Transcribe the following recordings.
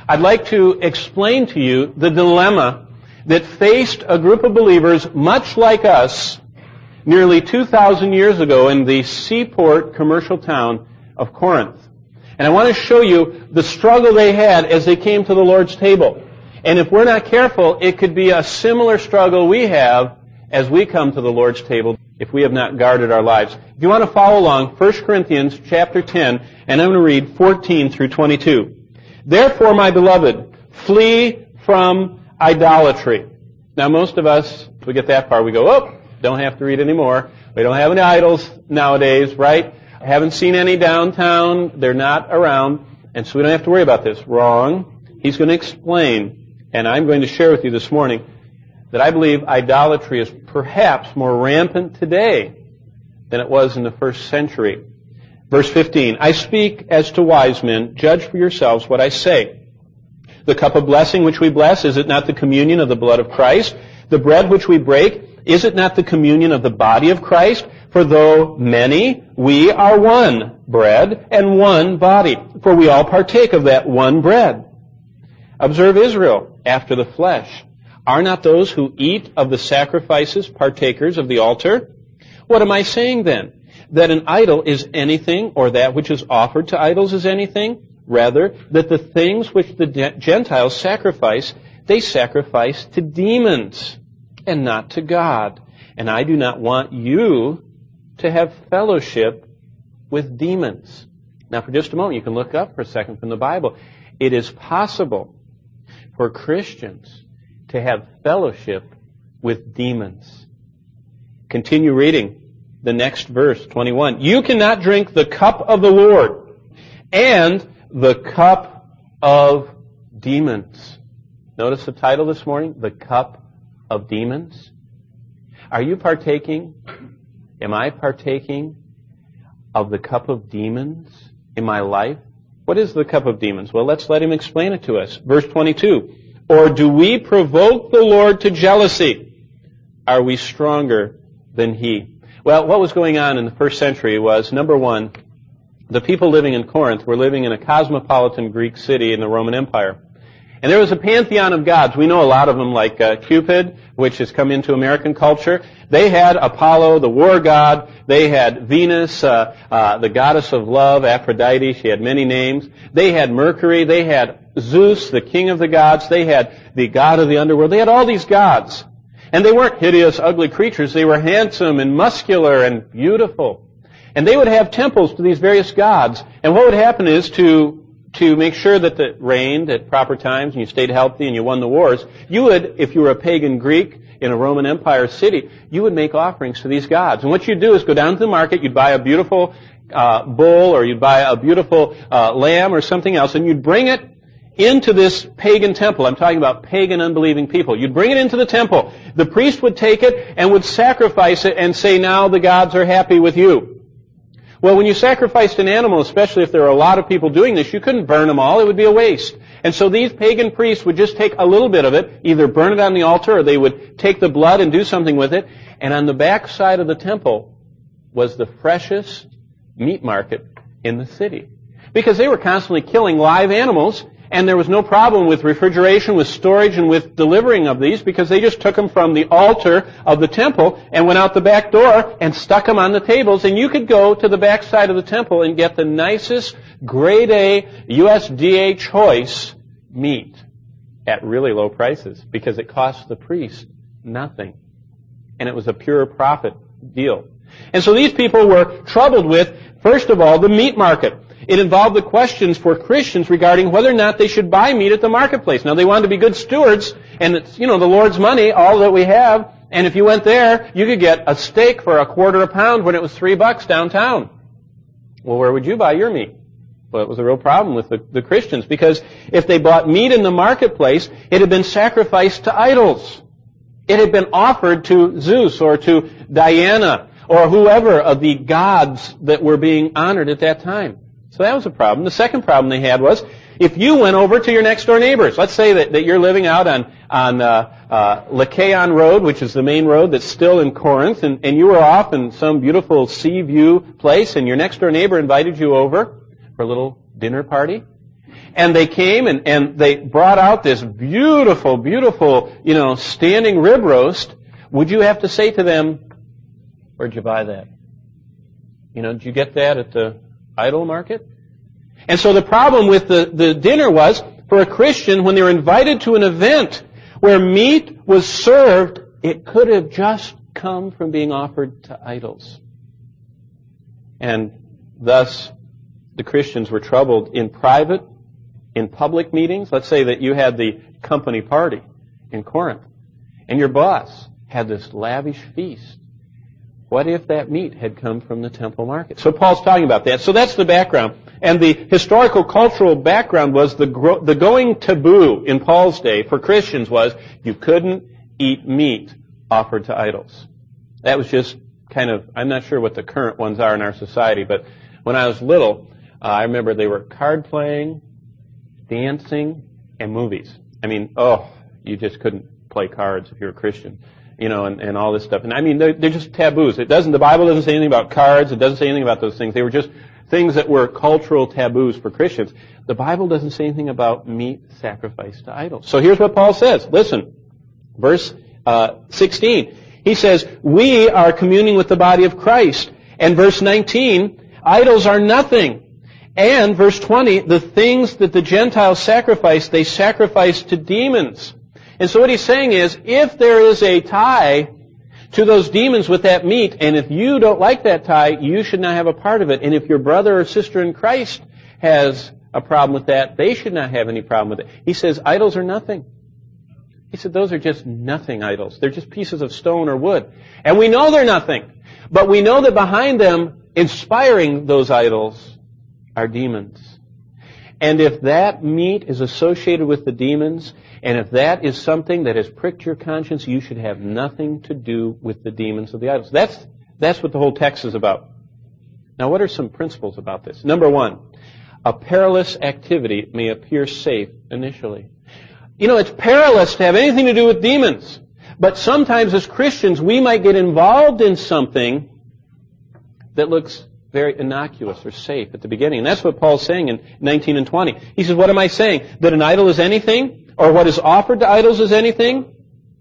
I'd like to explain to you the dilemma that faced a group of believers much like us nearly 2,000 years ago in the seaport commercial town of Corinth. And I want to show you the struggle they had as they came to the Lord's table. And if we're not careful, it could be a similar struggle we have as we come to the Lord's table if we have not guarded our lives. If you want to follow along, 1 Corinthians chapter 10, and I'm going to read 14 through 22. Therefore, my beloved, flee from idolatry. Now, most of us, if we get that far, we go, oh, don't have to read anymore. We don't have any idols nowadays, right? I haven't seen any downtown. They're not around. And so we don't have to worry about this. Wrong. He's going to explain, and I'm going to share with you this morning, that I believe idolatry is perhaps more rampant today than it was in the first century. Verse 15, I speak as to wise men. Judge for yourselves what I say. The cup of blessing which we bless, is it not the communion of the blood of Christ? The bread which we break, is it not the communion of the body of Christ? For though many, we are one bread and one body, for we all partake of that one bread. Observe Israel after the flesh. Are not those who eat of the sacrifices partakers of the altar? What am I saying then? That an idol is anything, or that which is offered to idols is anything? Rather, that the things which the Gentiles sacrifice, they sacrifice to demons and not to God. And I do not want you to have fellowship with demons. Now, for just a moment, you can look up for a second from the Bible. It is possible for Christians to have fellowship with demons. Continue reading the next verse, 21. You cannot drink the cup of the Lord and the cup of demons. Notice the title this morning, The Cup of Demons. Are you partaking? Am I partaking of the cup of demons in my life? What is the cup of demons? Well, let's let him explain it to us. Verse 22. Or do we provoke the Lord to jealousy? Are we stronger than He? Well, what was going on in the first century was, number one, the people living in Corinth were living in a cosmopolitan Greek city in the Roman Empire. And there was a pantheon of gods. We know a lot of them, like Cupid, which has come into American culture. They had Apollo, the war god. They had Venus, the goddess of love, Aphrodite. She had many names. They had Mercury. They had Zeus, the king of the gods. They had the god of the underworld. They had all these gods. And they weren't hideous, ugly creatures. They were handsome and muscular and beautiful. And they would have temples to these various gods. And what would happen is to make sure that it rained at proper times and you stayed healthy and you won the wars, you would, if you were a pagan Greek in a Roman Empire city, you would make offerings to these gods. And what you'd do is go down to the market, you'd buy a beautiful bull, or you'd buy a beautiful lamb or something else, and you'd bring it into this pagan temple. I'm talking about pagan, unbelieving people. You'd bring it into the temple. The priest would take it and would sacrifice it and say, now the gods are happy with you. Well, when you sacrificed an animal, especially if there were a lot of people doing this, you couldn't burn them all. It would be a waste. And so these pagan priests would just take a little bit of it, either burn it on the altar or they would take the blood and do something with it. And on the back side of the temple was the freshest meat market in the city. Because they were constantly killing live animals, and there was no problem with refrigeration, with storage, and with delivering of these, because they just took them from the altar of the temple and went out the back door and stuck them on the tables. And you could go to the back side of the temple and get the nicest grade A USDA choice meat at really low prices, because it cost the priest nothing. And it was a pure profit deal. And so these people were troubled with, first of all, the meat market. It involved the questions for Christians regarding whether or not they should buy meat at the marketplace. Now, they wanted to be good stewards, and it's, the Lord's money, all that we have. And if you went there, you could get a steak for $0.25 a pound when it was $3 downtown. Well, where would you buy your meat? Well, it was a real problem with the Christians, because if they bought meat in the marketplace, it had been sacrificed to idols. It had been offered to Zeus or to Diana or whoever of the gods that were being honored at that time. So that was a problem. The second problem they had was, if you went over to your next door neighbors, let's say that you're living out on Lycaon Road, which is the main road that's still in Corinth, and you were off in some beautiful sea view place, and your next door neighbor invited you over for a little dinner party. and they came and they brought out this beautiful, beautiful, standing rib roast, would you have to say to them, where'd you buy that? Did you get that at the idol market? And so the problem with the dinner was, for a Christian, when they were invited to an event where meat was served, it could have just come from being offered to idols. And thus, the Christians were troubled in private, in public meetings. Let's say that you had the company party in Corinth, and your boss had this lavish feast. What if that meat had come from the temple market? So Paul's talking about that. So that's the background. And the historical cultural background was the going taboo in Paul's day for Christians was you couldn't eat meat offered to idols. That was just kind of, I'm not sure what the current ones are in our society, but when I was little, I remember they were card playing, dancing, and movies. You just couldn't play cards if you were a Christian, and all this stuff. And they're just taboos. The Bible doesn't say anything about cards. It doesn't say anything about those things. They were just things that were cultural taboos for Christians. The Bible doesn't say anything about meat sacrificed to idols. So here's what Paul says. Listen, verse 16. He says, we are communing with the body of Christ. And verse 19, idols are nothing. And verse 20, the things that the Gentiles sacrifice, they sacrifice to demons. And so what he's saying is, if there is a tie to those demons with that meat, and if you don't like that tie, you should not have a part of it. And if your brother or sister in Christ has a problem with that, they should not have any problem with it. He says, idols are nothing. He said, those are just nothing idols. They're just pieces of stone or wood. And we know they're nothing. But we know that behind them, inspiring those idols, are demons. And if that meat is associated with the demons, and if that is something that has pricked your conscience, you should have nothing to do with the demons of the idols. That's what the whole text is about. Now, what are some principles about this? Number one, a perilous activity may appear safe initially. It's perilous to have anything to do with demons. But sometimes as Christians, we might get involved in something that looks very innocuous or safe at the beginning. And that's what Paul's saying in 19 and 20. He says, what am I saying? That an idol is anything? Or what is offered to idols is anything?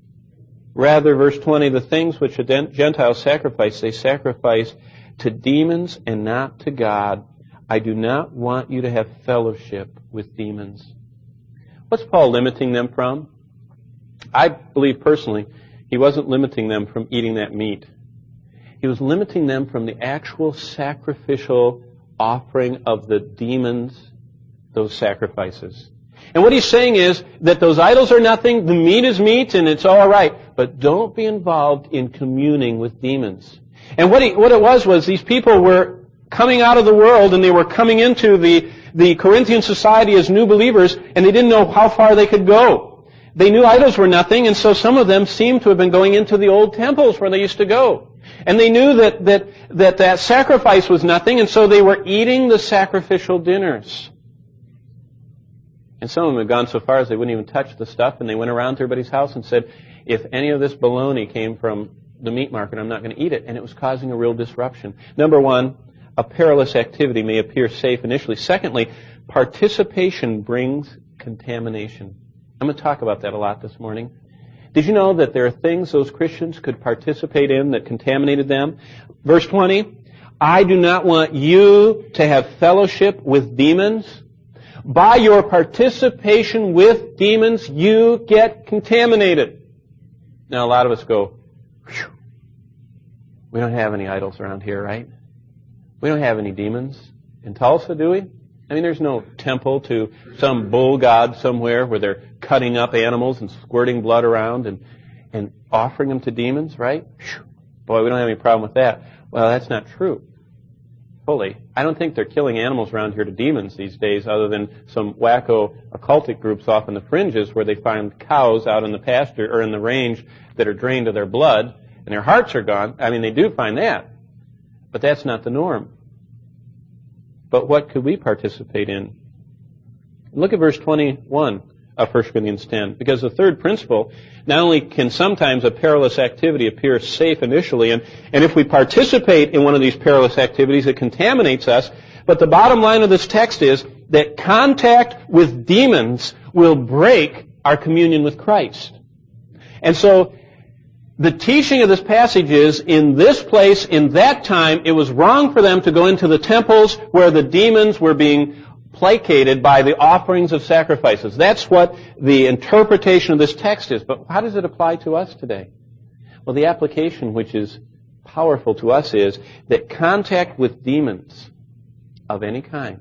Rather, verse 20, the things which the Gentiles sacrifice, they sacrifice to demons and not to God. I do not want you to have fellowship with demons. What's Paul limiting them from? I believe personally, he wasn't limiting them from eating that meat. He was limiting them from the actual sacrificial offering of the demons, those sacrifices. And what he's saying is that those idols are nothing, the meat is meat, and it's all right. But don't be involved in communing with demons. And what it was these people were coming out of the world, and they were coming into the Corinthian society as new believers, and they didn't know how far they could go. They knew idols were nothing, and so some of them seemed to have been going into the old temples where they used to go. And they knew that sacrifice was nothing, and so they were eating the sacrificial dinners. And some of them had gone so far as they wouldn't even touch the stuff, and they went around to everybody's house and said, if any of this bologna came from the meat market, I'm not going to eat it. And it was causing a real disruption. Number one, a perilous activity may appear safe initially. Secondly, participation brings contamination. I'm going to talk about that a lot this morning. Did you know that there are things those Christians could participate in that contaminated them? Verse 20, I do not want you to have fellowship with demons. By your participation with demons, you get contaminated. Now, a lot of us go, phew, we don't have any idols around here, right? We don't have any demons in Tulsa, do we? There's no temple to some bull god somewhere where they're cutting up animals and squirting blood around and offering them to demons, right? Whew, boy, we don't have any problem with that. Well, that's not true. Fully. I don't think they're killing animals around here to demons these days other than some wacko occultic groups off in the fringes where they find cows out in the pasture or in the range that are drained of their blood and their hearts are gone. They do find that. But that's not the norm. But what could we participate in? Look at verse 21 of 1 Corinthians 10. Because the third principle, not only can sometimes a perilous activity appear safe initially, and if we participate in one of these perilous activities, it contaminates us, but the bottom line of this text is that contact with demons will break our communion with Christ. And so, the teaching of this passage is, in this place, in that time, it was wrong for them to go into the temples where the demons were being placated by the offerings of sacrifices. That's what the interpretation of this text is. But how does it apply to us today? Well, the application which is powerful to us is that contact with demons of any kind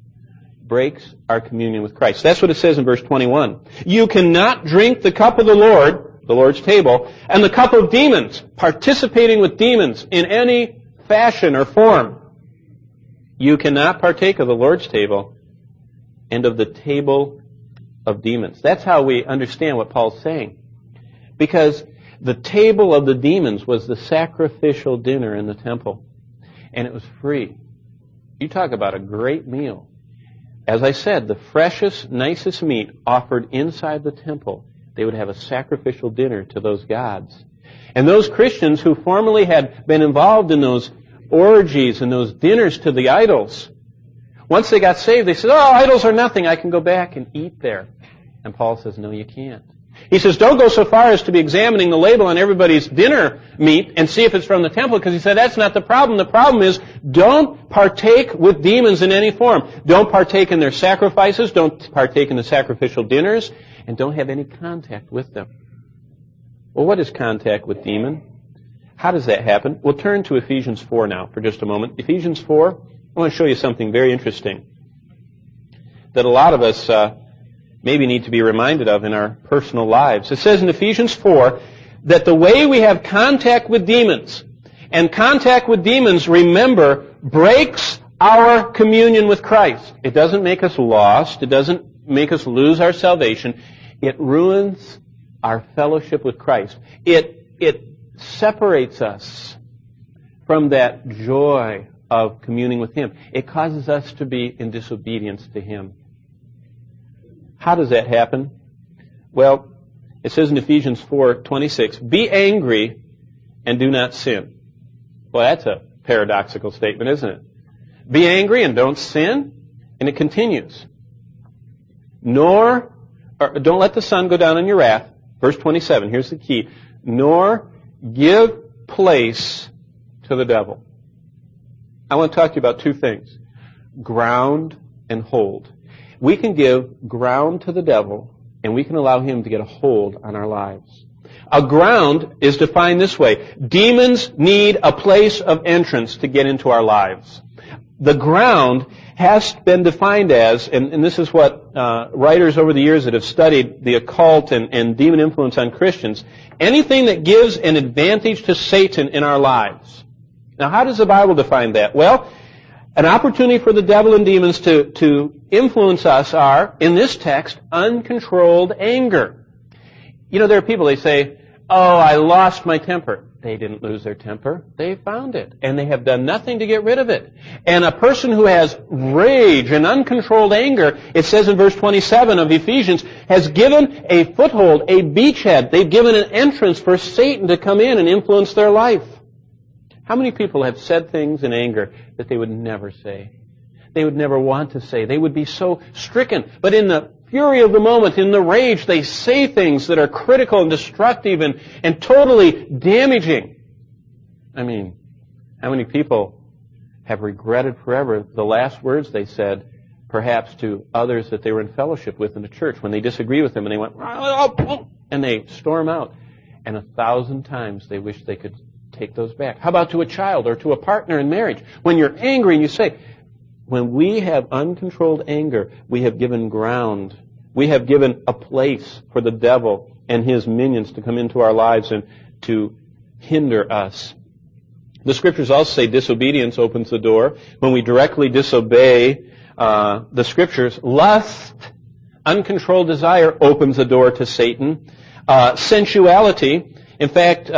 breaks our communion with Christ. That's what it says in verse 21. You cannot drink the cup of the Lord's table, and the cup of demons, participating with demons in any fashion or form. You cannot partake of the Lord's table and of the table of demons. That's how we understand what Paul's saying. Because the table of the demons was the sacrificial dinner in the temple, and it was free. You talk about a great meal. As I said, the freshest, nicest meat offered inside the temple. They would have a sacrificial dinner to those gods. And those Christians who formerly had been involved in those orgies and those dinners to the idols, once they got saved, they said, oh, idols are nothing. I can go back and eat there. And Paul says, no, you can't. He says, don't go so far as to be examining the label on everybody's dinner meat and see if it's from the temple, because he said that's not the problem. The problem is, don't partake with demons in any form. Don't partake in their sacrifices. Don't partake in the sacrificial dinners. And don't have any contact with them. Well, what is contact with demon? How does that happen? We'll turn to Ephesians 4 now for just a moment. Ephesians 4, I want to show you something very interesting that a lot of us maybe need to be reminded of in our personal lives. It says in Ephesians 4 that the way we have contact with demons, and contact with demons, remember, breaks our communion with Christ. It doesn't make us lost. It doesn't make us lose our salvation. It ruins our fellowship with Christ. It separates us from that joy of communing with Him. It causes us to be in disobedience to Him. How does that happen? Well, it says in Ephesians 4:26, be angry and do not sin. Well, that's a paradoxical statement, isn't it? Be angry and don't sin. And it continues. Don't let the sun go down in your wrath. Verse 27, here's the key. Nor give place to the devil. I want to talk to you about two things. Ground and hold. We can give ground to the devil, and we can allow him to get a hold on our lives. A ground is defined this way. Demons need a place of entrance to get into our lives. The ground has been defined as, and this is what writers over the years that have studied the occult and demon influence on Christians, anything that gives an advantage to Satan in our lives. Now, how does the Bible define that? Well, an opportunity for the devil and demons to influence us are, in this text, uncontrolled anger. You know, there are people, they say, oh, I lost my temper. They didn't lose their temper. They found it. And they have done nothing to get rid of it. And a person who has rage and uncontrolled anger, it says in verse 27 of Ephesians, has given a foothold, a beachhead. They've given an entrance for Satan to come in and influence their life. How many people have said things in anger that they would never say? They would never want to say. They would be so stricken. But in the fury of the moment, in the rage, they say things that are critical and destructive and totally damaging. I mean, how many people have regretted forever the last words they said, perhaps to others that they were in fellowship with in the church, when they disagree with them and they went, and they storm out. And 1,000 times they wish they could take those back. How about to a child or to a partner in marriage? When you're angry and you say, when we have uncontrolled anger, we have given ground. We have given a place for the devil and his minions to come into our lives and to hinder us. The Scriptures also say disobedience opens the door. When we directly disobey the Scriptures, lust, uncontrolled desire opens the door to Satan. Sensuality. In fact,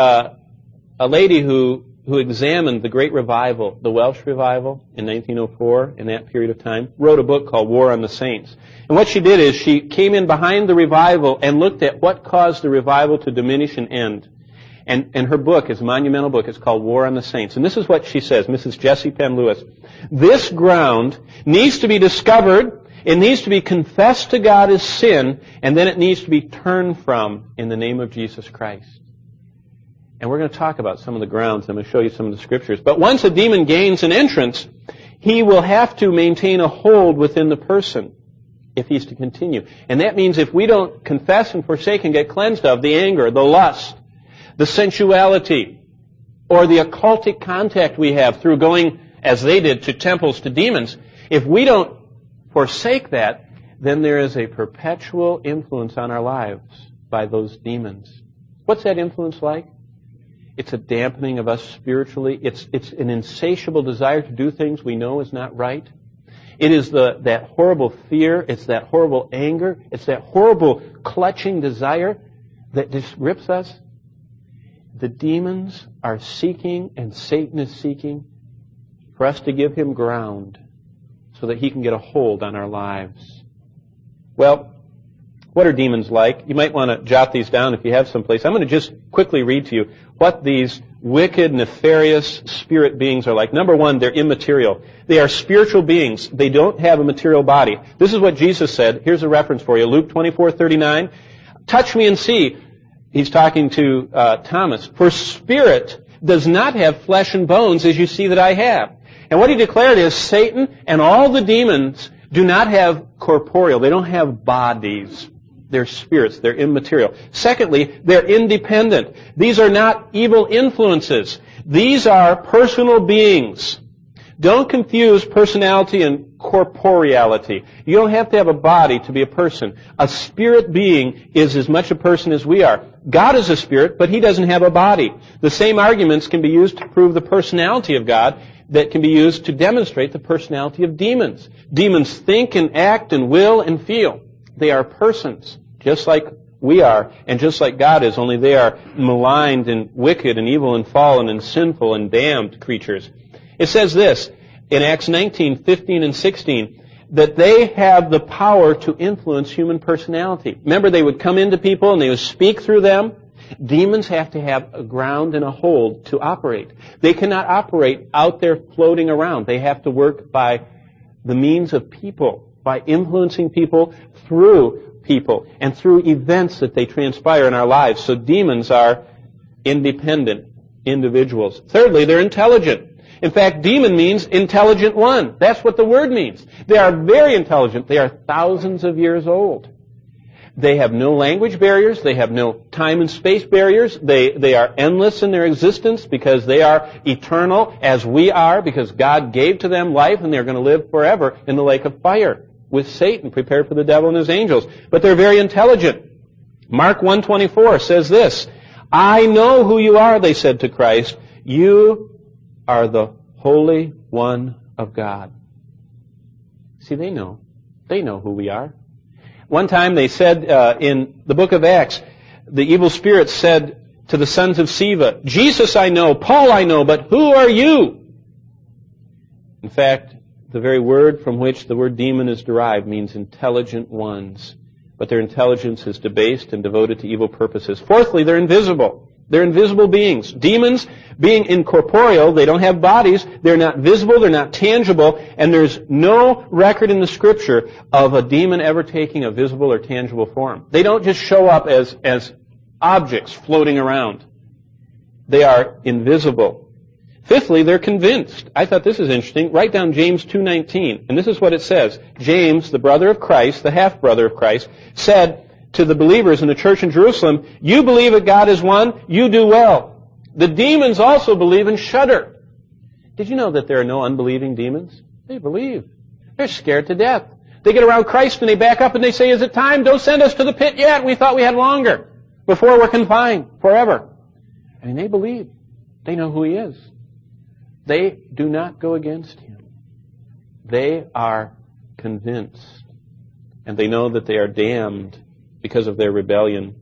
a lady who examined the Great Revival, the Welsh Revival in 1904, in that period of time, wrote a book called War on the Saints. And what she did is she came in behind the revival and looked at what caused the revival to diminish and end. And her book is a monumental book. It's called War on the Saints. And this is what she says, Mrs. Jessie Penn Lewis. This ground needs to be discovered It needs to be confessed to God as sin, and then it needs to be turned from in the name of Jesus Christ. And we're going to talk about some of the grounds. I'm going to show you some of the scriptures. But once a demon gains an entrance, he will have to maintain a hold within the person if he's to continue. And that means if we don't confess and forsake and get cleansed of the anger, the lust, the sensuality, or the occultic contact we have through going, as they did, to temples, to demons, if we don't forsake that, then there is a perpetual influence on our lives by those demons. What's that influence like? It's a dampening of us spiritually. It's an insatiable desire to do things we know is not right. It is that horrible fear. It's that horrible anger. It's that horrible clutching desire that just grips us. The demons are seeking, and Satan is seeking, for us to give him ground so that he can get a hold on our lives. Well, what are demons like? You might want to jot these down if you have someplace. I'm going to just quickly read to you what these wicked, nefarious spirit beings are like. Number one, they're immaterial. They are spiritual beings. They don't have a material body. This is what Jesus said. Here's a reference for you. Luke 24:39. Touch me and see. He's talking to Thomas. For spirit does not have flesh and bones as you see that I have. And what he declared is Satan and all the demons do not have corporeal. They don't have bodies. They're spirits. They're immaterial. Secondly, they're independent. These are not evil influences. These are personal beings. Don't confuse personality and corporeality. You don't have to have a body to be a person. A spirit being is as much a person as we are. God is a spirit, but he doesn't have a body. The same arguments can be used to prove the personality of God that can be used to demonstrate the personality of demons. Demons think and act and will and feel. They are persons, just like we are, and just like God is, only they are maligned and wicked and evil and fallen and sinful and damned creatures. It says this in Acts 19:15 and 16, that they have the power to influence human personality. Remember, they would come into people and they would speak through them. Demons have to have a ground and a hold to operate. They cannot operate out there floating around. They have to work by the means of people, by influencing people through people and through events that they transpire in our lives. So demons are independent individuals. Thirdly, they're intelligent. In fact, demon means intelligent one. That's what the word means. They are very intelligent. They are thousands of years old. They have no language barriers. They have no time and space barriers. They are endless in their existence because they are eternal as we are, because God gave to them life and they're going to live forever in the lake of fire with Satan, prepared for the devil and his angels. But they're very intelligent. Mark 1:24 says this, I know who you are, they said to Christ. You are the Holy One of God. See, they know. They know who we are. One time they said in the book of Acts, the evil spirits said to the sons of Sceva, Jesus I know, Paul I know, but who are you? In fact, the very word from which the word demon is derived means intelligent ones. But their intelligence is debased and devoted to evil purposes. Fourthly, they're invisible. They're invisible beings. Demons, being incorporeal, they don't have bodies, they're not visible, they're not tangible, and there's no record in the Scripture of a demon ever taking a visible or tangible form. They don't just show up as objects floating around. They are invisible. Fifthly, they're convinced. I thought this is interesting. Write down James 2:19, and this is what it says. James, the brother of Christ, the half-brother of Christ, said to the believers in the church in Jerusalem, you believe that God is one, you do well. The demons also believe and shudder. Did you know that there are no unbelieving demons? They believe. They're scared to death. They get around Christ and they back up and they say, is it time? Don't send us to the pit yet. We thought we had longer before we're confined forever. I mean, they believe. They know who He is. They do not go against Him. They are convinced. And they know that they are damned because of their rebellion.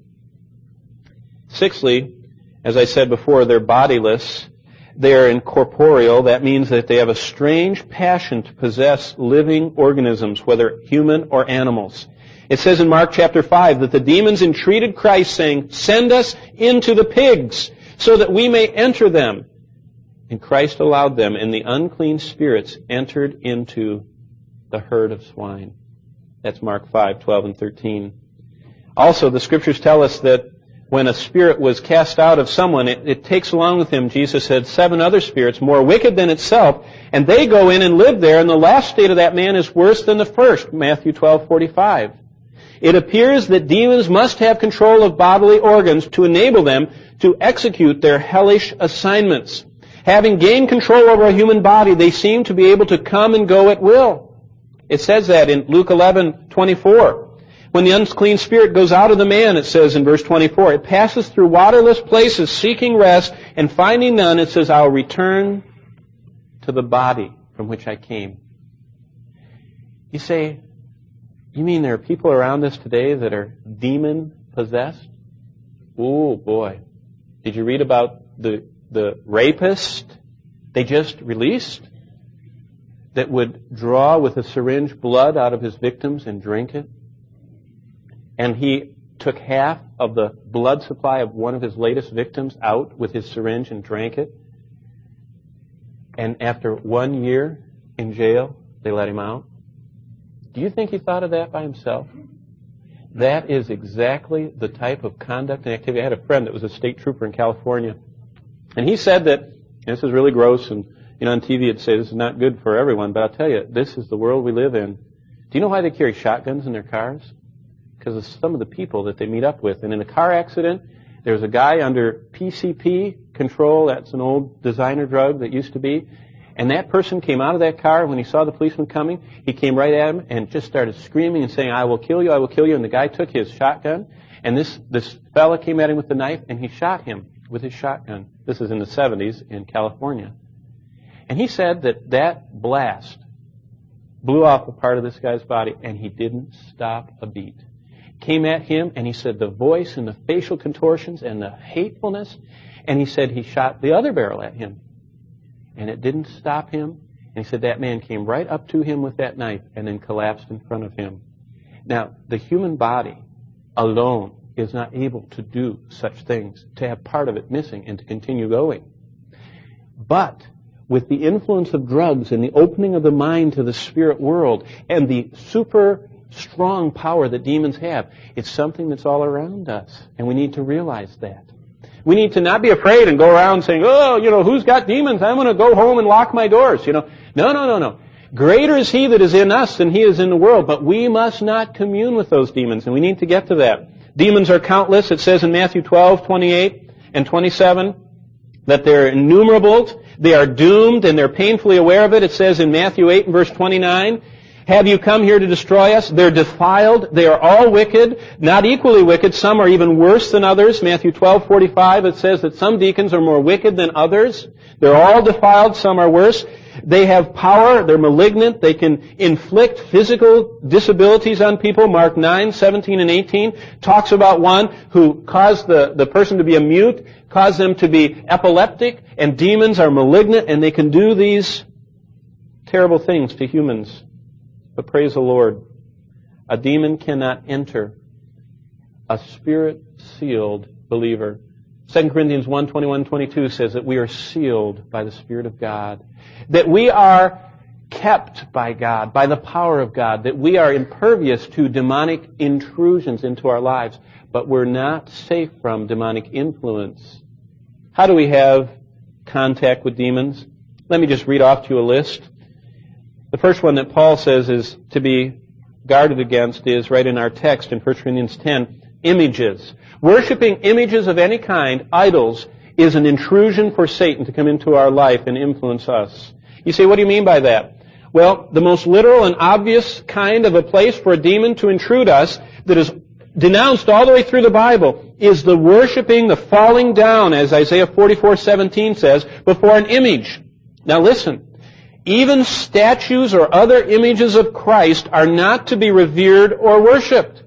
Sixthly, as I said before, they're bodiless. They're incorporeal. That means that they have a strange passion to possess living organisms, whether human or animals. It says in Mark chapter 5 that the demons entreated Christ, saying, send us into the pigs so that we may enter them. And Christ allowed them, and the unclean spirits entered into the herd of swine. That's Mark 5:12 and 13. Also, the Scriptures tell us that when a spirit was cast out of someone, it takes along with him, Jesus said, 7 other spirits, more wicked than itself, and they go in and live there, and the last state of that man is worse than the first, Matthew 12:45. It appears that demons must have control of bodily organs to enable them to execute their hellish assignments. Having gained control over a human body, they seem to be able to come and go at will. It says that in Luke 11:24. When the unclean spirit goes out of the man, it says in verse 24, it passes through waterless places seeking rest, and finding none, it says, I'll return to the body from which I came. You say, you mean there are people around us today that are demon-possessed? Oh, boy. Did you read about the rapist they just released that would draw with a syringe blood out of his victims and drink it? And he took half of the blood supply of one of his latest victims out with his syringe and drank it. And after 1 year in jail, they let him out. Do you think he thought of that by himself? That is exactly the type of conduct and activity. I had a friend that was a state trooper in California. And he said that, and this is really gross, and on TV it'd say this is not good for everyone, but I'll tell you, this is the world we live in. Do you know why they carry shotguns in their cars? Because of some of the people that they meet up with. And in a car accident, there's a guy under PCP control. That's an old designer drug that used to be. And that person came out of that car. When he saw the policeman coming, he came right at him and just started screaming and saying, I will kill you, I will kill you. And the guy took his shotgun. And this fella came at him with the knife, and he shot him with his shotgun. This is in the 70s in California. And he said that blast blew off a part of this guy's body, and he didn't stop a beat. Came at him, and he said the voice and the facial contortions and the hatefulness, and he said he shot the other barrel at him. And it didn't stop him. And he said that man came right up to him with that knife and then collapsed in front of him. Now, the human body alone is not able to do such things, to have part of it missing and to continue going. But with the influence of drugs and the opening of the mind to the spirit world and the super strong power that demons have, it's something that's all around us. And we need to realize that. We need to not be afraid and go around saying, who's got demons? I'm going to go home and lock my doors. No. Greater is He that is in us than he is in the world. But we must not commune with those demons, and we need to get to that. Demons are countless. It says in Matthew 12:28 and 27 that they're innumerable. They are doomed, and they're painfully aware of it. It says in Matthew 8 and verse 29, have you come here to destroy us? They're defiled. They are all wicked, not equally wicked. Some are even worse than others. Matthew 12:45, it says that some deacons are more wicked than others. They're all defiled. Some are worse. They have power. They're malignant. They can inflict physical disabilities on people. Mark 9:17 and 18 talks about one who caused the person to be a mute, caused them to be epileptic, and demons are malignant, and they can do these terrible things to humans. But praise the Lord, a demon cannot enter a spirit-sealed believer. 2 Corinthians 1:21-22 says that we are sealed by the Spirit of God, that we are kept by God, by the power of God, that we are impervious to demonic intrusions into our lives, but we're not safe from demonic influence. How do we have contact with demons? Let me just read off to you a list. The first one that Paul says is to be guarded against is right in our text in 1 Corinthians 10, images. Worshipping images of any kind, idols, is an intrusion for Satan to come into our life and influence us. You say, what do you mean by that? Well, the most literal and obvious kind of a place for a demon to intrude us that is denounced all the way through the Bible is the worshipping, the falling down, as Isaiah 44:17 says, before an image. Now listen. Even statues or other images of Christ are not to be revered or worshipped.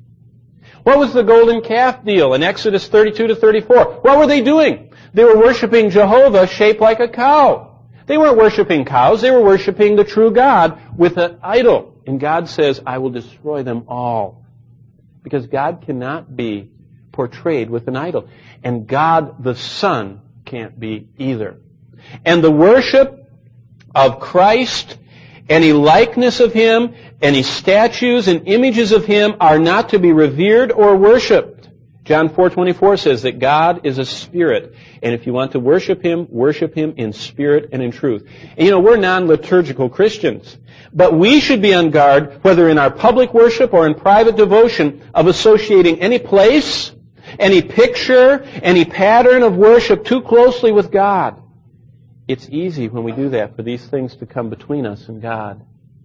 What was the golden calf deal in Exodus 32-34? What were they doing? They were worshiping Jehovah shaped like a cow. They weren't worshiping cows. They were worshiping the true God with an idol. And God says, I will destroy them all. Because God cannot be portrayed with an idol. And God the Son can't be either. And the worship of Christ Any likeness of Him, any statues and images of Him are not to be revered or worshipped. John 4:24 says that God is a spirit, and if you want to worship Him in spirit and in truth. And we're non-liturgical Christians, but we should be on guard, whether in our public worship or in private devotion, of associating any place, any picture, any pattern of worship too closely with God. It's easy when we do that for these things to come between us and God.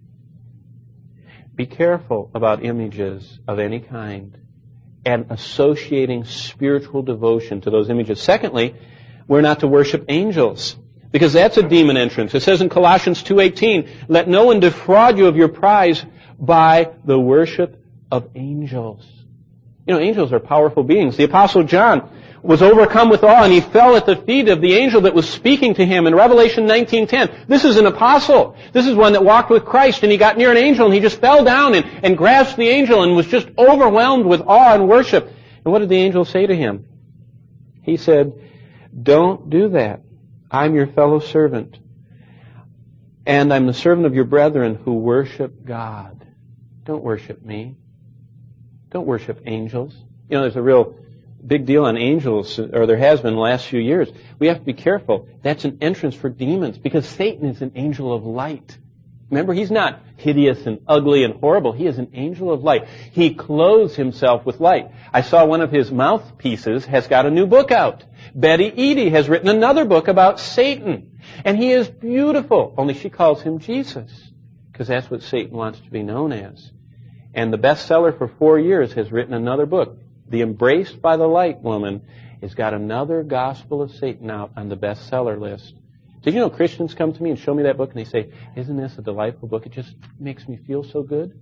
Be careful about images of any kind and associating spiritual devotion to those images. Secondly, we're not to worship angels, because that's a demon entrance. It says in Colossians 2:18, let no one defraud you of your prize by the worship of angels. Angels are powerful beings. The Apostle John was overcome with awe, and he fell at the feet of the angel that was speaking to him in Revelation 19:10. This is an apostle. This is one that walked with Christ, and he got near an angel, and he just fell down and grasped the angel and was just overwhelmed with awe and worship. And what did the angel say to him? He said, don't do that. I'm your fellow servant, and I'm the servant of your brethren who worship God. Don't worship me. Don't worship angels. There's a real big deal on angels, or there has been in the last few years. We have to be careful. That's an entrance for demons, because Satan is an angel of light. Remember, he's not hideous and ugly and horrible. He is an angel of light. He clothes himself with light. I saw one of his mouthpieces has got a new book out. Betty Eady has written another book about Satan. And he is beautiful, only she calls him Jesus, because that's what Satan wants to be known as. And the bestseller for 4 years has written another book. The Embraced by the Light woman has got another Gospel of Satan out on the bestseller list. Did you know Christians come to me and show me that book and they say, isn't this a delightful book? It just makes me feel so good.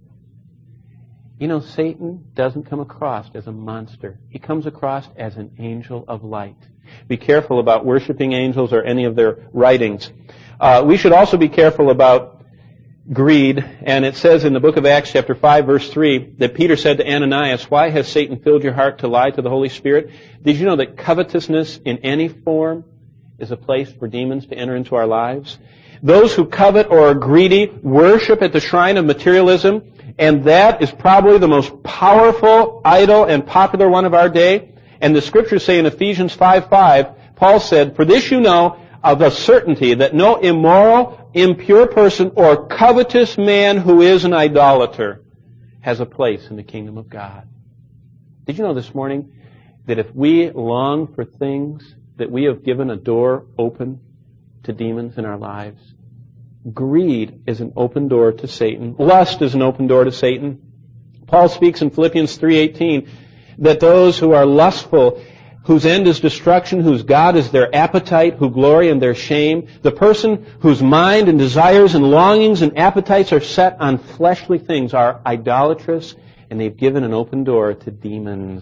Satan doesn't come across as a monster. He comes across as an angel of light. Be careful about worshiping angels or any of their writings. We should also be careful about greed, and it says in the book of Acts chapter 5 verse 3 that Peter said to Ananias, why has Satan filled your heart to lie to the Holy Spirit? Did you know that covetousness in any form is a place for demons to enter into our lives? Those who covet or are greedy worship at the shrine of materialism, and that is probably the most powerful idol and popular one of our day. And the scriptures say in Ephesians 5:5, Paul said, for this you know of a certainty that no immoral, impure person or covetous man who is an idolater has a place in the kingdom of God. Did you know this morning that if we long for things, that we have given a door open to demons in our lives? Greed is an open door to Satan. Lust is an open door to Satan. Paul speaks in Philippians 3:18 that those who are lustful, whose end is destruction, whose God is their appetite, who glory in their shame, the person whose mind and desires and longings and appetites are set on fleshly things are idolatrous, and they've given an open door to demons.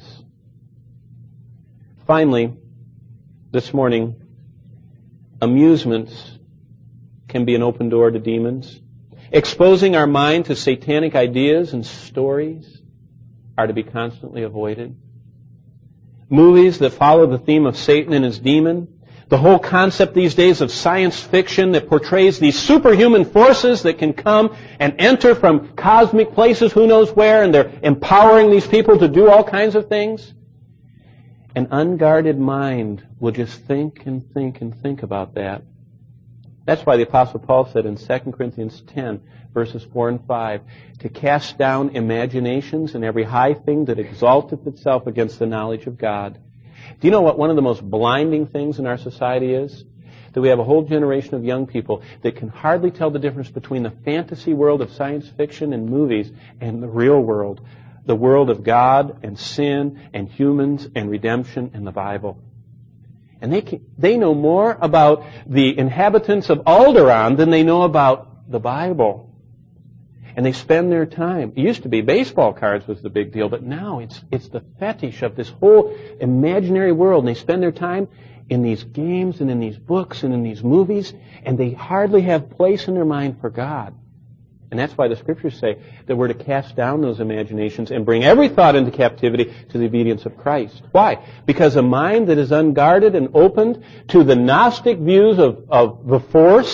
Finally, this morning, amusements can be an open door to demons. Exposing our mind to satanic ideas and stories are to be constantly avoided. Movies that follow the theme of Satan and his demon. The whole concept these days of science fiction that portrays these superhuman forces that can come and enter from cosmic places, who knows where, and they're empowering these people to do all kinds of things. An unguarded mind will just think and think and think about that. That's why the Apostle Paul said in 2 Corinthians 10, verses 4 and 5, to cast down imaginations and every high thing that exalteth itself against the knowledge of God. Do you know what one of the most blinding things in our society is? That we have a whole generation of young people that can hardly tell the difference between the fantasy world of science fiction and movies and the real world. The world of God and sin and humans and redemption and the Bible. And they know more about the inhabitants of Alderaan than they know about the Bible. And they spend their time. It used to be baseball cards was the big deal, but now it's the fetish of this whole imaginary world. And they spend their time in these games and in these books and in these movies, and they hardly have place in their mind for God. And that's why the Scriptures say that we're to cast down those imaginations and bring every thought into captivity to the obedience of Christ. Why? Because a mind that is unguarded and opened to the Gnostic views of the force,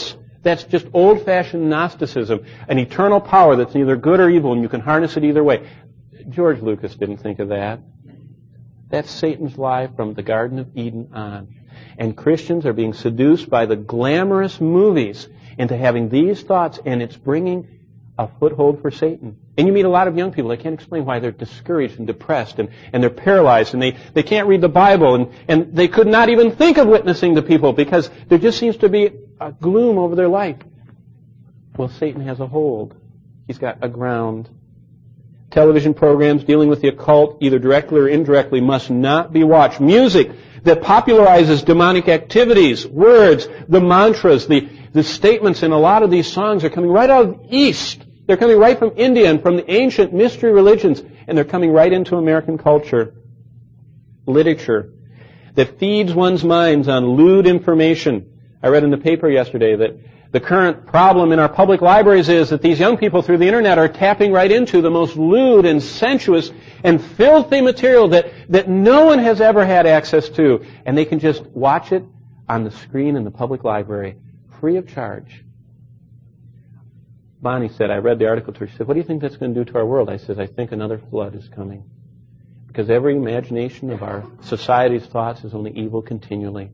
That's just old-fashioned Gnosticism, an eternal power that's neither good or evil, and you can harness it either way. George Lucas didn't think of that. That's Satan's lie from the Garden of Eden on. And Christians are being seduced by the glamorous movies into having these thoughts, and it's bringing a foothold for Satan. And you meet a lot of young people, they can't explain why they're discouraged and depressed, and they're paralyzed, and they can't read the Bible, and they could not even think of witnessing to people because there just seems to be a gloom over their life. Well, Satan has a hold. He's got a ground. Television programs dealing with the occult, either directly or indirectly, must not be watched. Music that popularizes demonic activities, words, the mantras, the statements in a lot of these songs are coming right out of the East. They're coming right from India and from the ancient mystery religions, and they're coming right into American culture. Literature that feeds one's minds on lewd information. I read in the paper yesterday that the current problem in our public libraries is that these young people through the internet are tapping right into the most lewd and sensuous and filthy material that no one has ever had access to. And they can just watch it on the screen in the public library, free of charge. Bonnie said, I read the article to her, she said, what do you think that's going to do to our world? I said, I think another flood is coming. Because every imagination of our society's thoughts is only evil continually.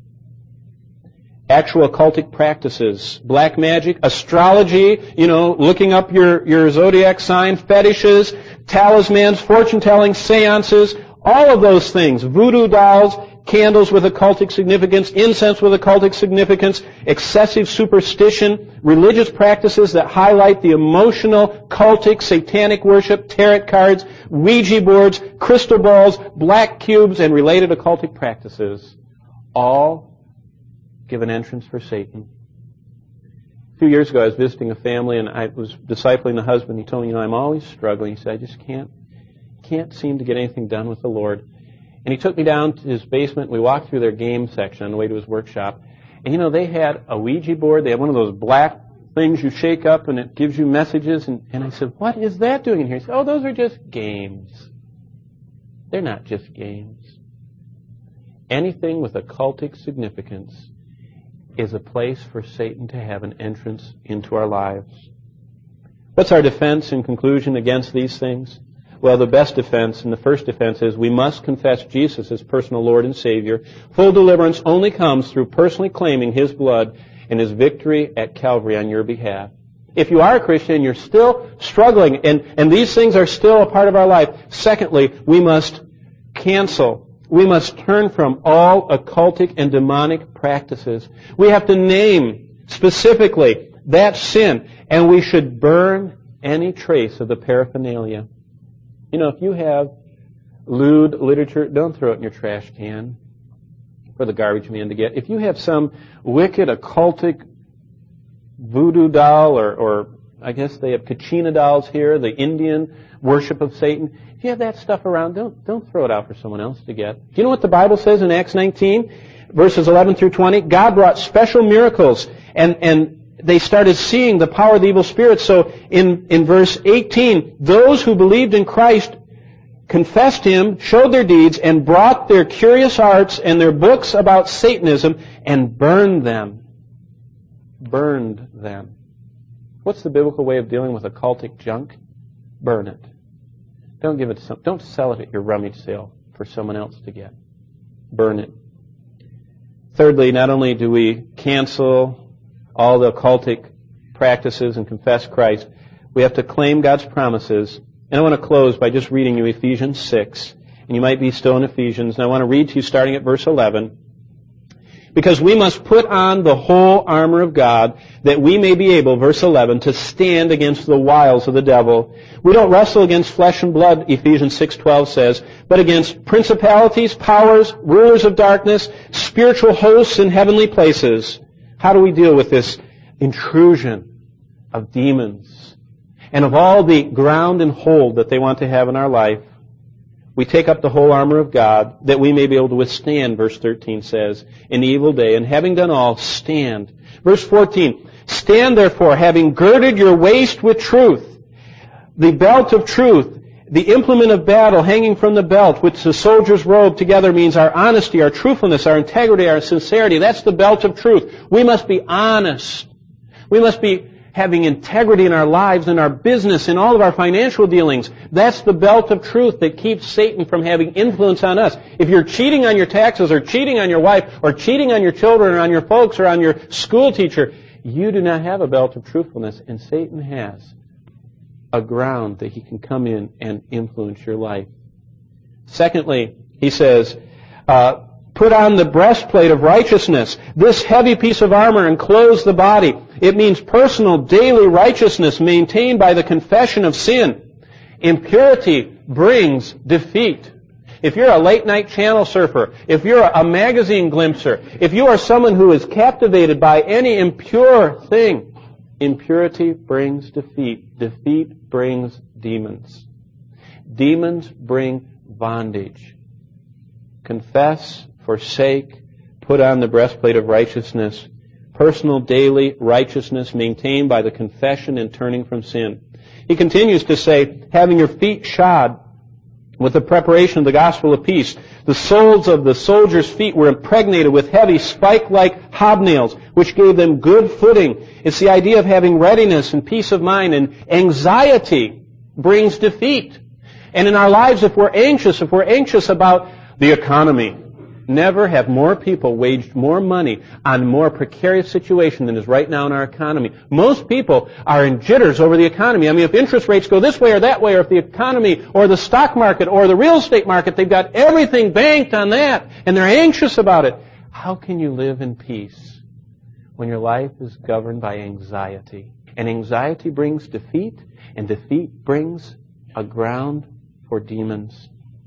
Actual occultic practices, black magic, astrology, looking up your zodiac sign, fetishes, talismans, fortune-telling, seances, all of those things, voodoo dolls, candles with occultic significance, incense with occultic significance, excessive superstition, religious practices that highlight the emotional, cultic, satanic worship, tarot cards, Ouija boards, crystal balls, black cubes, and related occultic practices, all give an entrance for Satan. A few years ago, I was visiting a family, and I was discipling the husband. He told me, I'm always struggling. He said, I just can't seem to get anything done with the Lord. And he took me down to his basement. We walked through their game section on the way to his workshop. And, they had a Ouija board. They had one of those black things you shake up, and it gives you messages. And I said, what is that doing in here? He said, those are just games. They're not just games. Anything with occultic significance is a place for Satan to have an entrance into our lives. What's our defense in conclusion against these things? Well, the best defense and the first defense is we must confess Jesus as personal Lord and Savior. Full deliverance only comes through personally claiming His blood and His victory at Calvary on your behalf. If you are a Christian and you're still struggling and these things are still a part of our life, secondly, we must turn from all occultic and demonic practices. We have to name specifically that sin, and we should burn any trace of the paraphernalia. If you have lewd literature, don't throw it in your trash can for the garbage man to get. If you have some wicked occultic voodoo doll, or I guess they have Kachina dolls here, the Indian worship of Satan, if you have that stuff around, don't throw it out for someone else to get. Do you know what the Bible says in Acts 19, verses 11 through 20? God brought special miracles, and they started seeing the power of the evil spirits. So in verse 18, those who believed in Christ confessed Him, showed their deeds, and brought their curious arts and their books about Satanism and burned them. Burned them. What's the biblical way of dealing with occultic junk? Burn it. Don't sell it at your rummage sale for someone else to get. Burn it. Thirdly, not only do we cancel all the occultic practices and confess Christ, we have to claim God's promises. And I want to close by just reading you Ephesians 6. And you might be still in Ephesians. And I want to read to you starting at verse 11. Because we must put on the whole armor of God that we may be able, verse 11, to stand against the wiles of the devil. We don't wrestle against flesh and blood, Ephesians 6:12 says, but against principalities, powers, rulers of darkness, spiritual hosts in heavenly places. How do we deal with this intrusion of demons and of all the ground and hold that they want to have in our life? We take up the whole armor of God that we may be able to withstand, verse 13 says, in the evil day, and having done all, stand. Verse 14, stand therefore, having girded your waist with truth, the belt of truth, the implement of battle hanging from the belt, which the soldier's robe together means our honesty, our truthfulness, our integrity, our sincerity. That's the belt of truth. We must be honest. We must be having integrity in our lives, in our business, in all of our financial dealings. That's the belt of truth that keeps Satan from having influence on us. If you're cheating on your taxes or cheating on your wife or cheating on your children or on your folks or on your school teacher, you do not have a belt of truthfulness, and Satan has a ground that he can come in and influence your life. Secondly, he says, put on the breastplate of righteousness. This heavy piece of armor encloses the body. It means personal, daily righteousness maintained by the confession of sin. Impurity brings defeat. If you're a late-night channel surfer, if you're a magazine glimpser, if you are someone who is captivated by any impure thing, impurity brings defeat. Defeat brings demons. Demons bring bondage. Confess, forsake, put on the breastplate of righteousness. Personal, daily righteousness maintained by the confession and turning from sin. He continues to say, having your feet shod with the preparation of the gospel of peace. The soles of the soldiers' feet were impregnated with heavy spike-like hobnails, which gave them good footing. It's the idea of having readiness and peace of mind, and anxiety brings defeat. And in our lives, if we're anxious about the economy, never have more people waged more money on more precarious situation than is right now in our economy. Most people are in jitters over the economy. I mean, if interest rates go this way or that way, or if the economy or the stock market or the real estate market, they've got everything banked on that, and they're anxious about it. How can you live in peace when your life is governed by anxiety? And anxiety brings defeat, and defeat brings a ground for demons.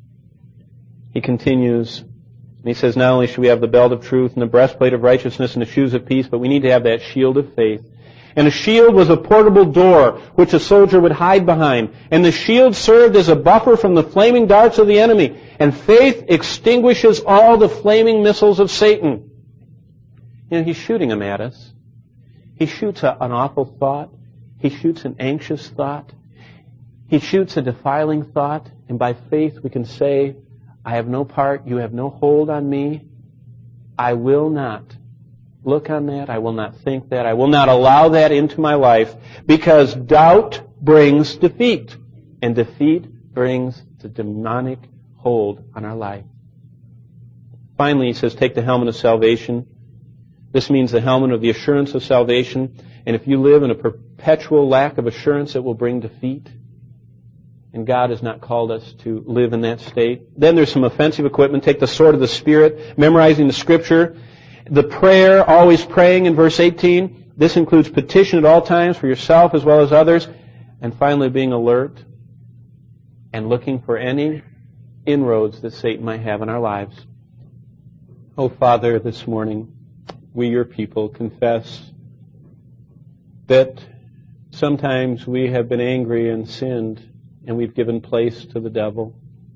He continues, and he says, not only should we have the belt of truth and the breastplate of righteousness and the shoes of peace, but we need to have that shield of faith. And a shield was a portable door which a soldier would hide behind. And the shield served as a buffer from the flaming darts of the enemy. And faith extinguishes all the flaming missiles of Satan. You know, he's shooting them at us. He shoots an awful thought. He shoots an anxious thought. He shoots a defiling thought. And by faith we can say, I have no part, you have no hold on me. I will not look on that. I will not think that. I will not allow that into my life, because doubt brings defeat, and defeat brings the demonic hold on our life. Finally, he says, take the helmet of salvation. This means the helmet of the assurance of salvation. And if you live in a perpetual lack of assurance, it will bring defeat. And God has not called us to live in that state. Then there's some offensive equipment. Take the sword of the Spirit, memorizing the Scripture. The prayer, always praying in verse 18. This includes petition at all times for yourself as well as others. And finally, being alert and looking for any inroads that Satan might have in our lives. Oh, Father, this morning, we, your people, confess that sometimes we have been angry and sinned, and we've given place to the devil.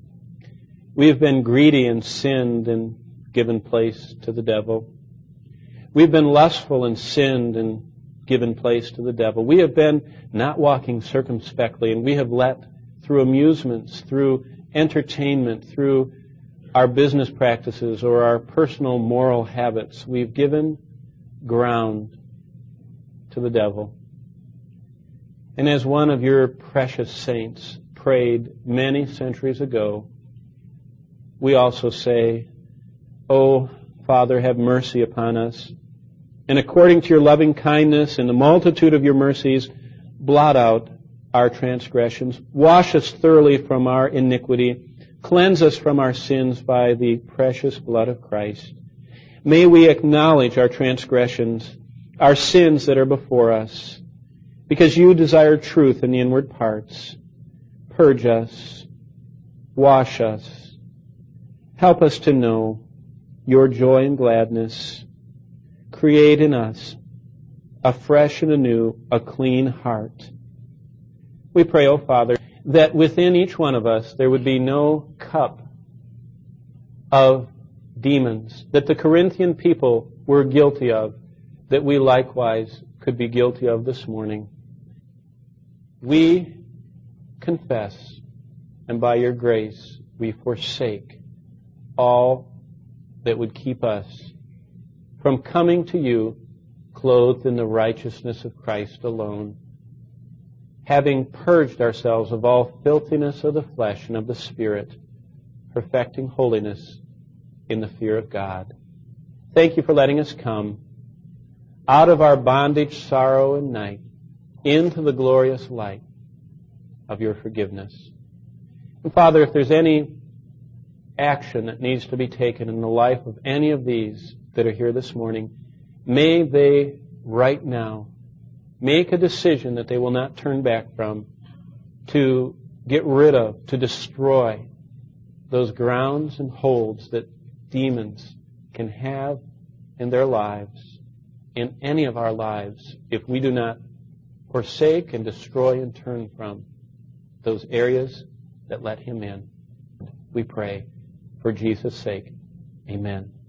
We have been greedy and sinned and given place to the devil. We've been lustful and sinned and given place to the devil. We have been not walking circumspectly, and we have let, through amusements, through entertainment, through our business practices or our personal moral habits, we've given ground to the devil. And as one of your precious saints prayed many centuries ago, we also say, "Oh, Father, have mercy upon us, and according to your loving kindness and the multitude of your mercies, blot out our transgressions. Wash us thoroughly from our iniquity. Cleanse us from our sins by the precious blood of Christ. May we acknowledge our transgressions, our sins that are before us, because you desire truth in the inward parts. Purge us, wash us, help us to know your joy and gladness. Create in us a fresh and anew, a clean heart." We pray, O Father, that within each one of us there would be no cup of demons that the Corinthian people were guilty of, that we likewise could be guilty of this morning. We confess, and by your grace we forsake all that would keep us from coming to you clothed in the righteousness of Christ alone, having purged ourselves of all filthiness of the flesh and of the Spirit, perfecting holiness in the fear of God. Thank you for letting us come out of our bondage, sorrow, and night into the glorious light of your forgiveness. And Father, if there's any action that needs to be taken in the life of any of these that are here this morning, may they right now make a decision that they will not turn back from, to get rid of, to destroy those grounds and holds that demons can have in their lives, in any of our lives, if we do not forsake and destroy and turn from those areas that let him in. We pray for Jesus' sake. Amen.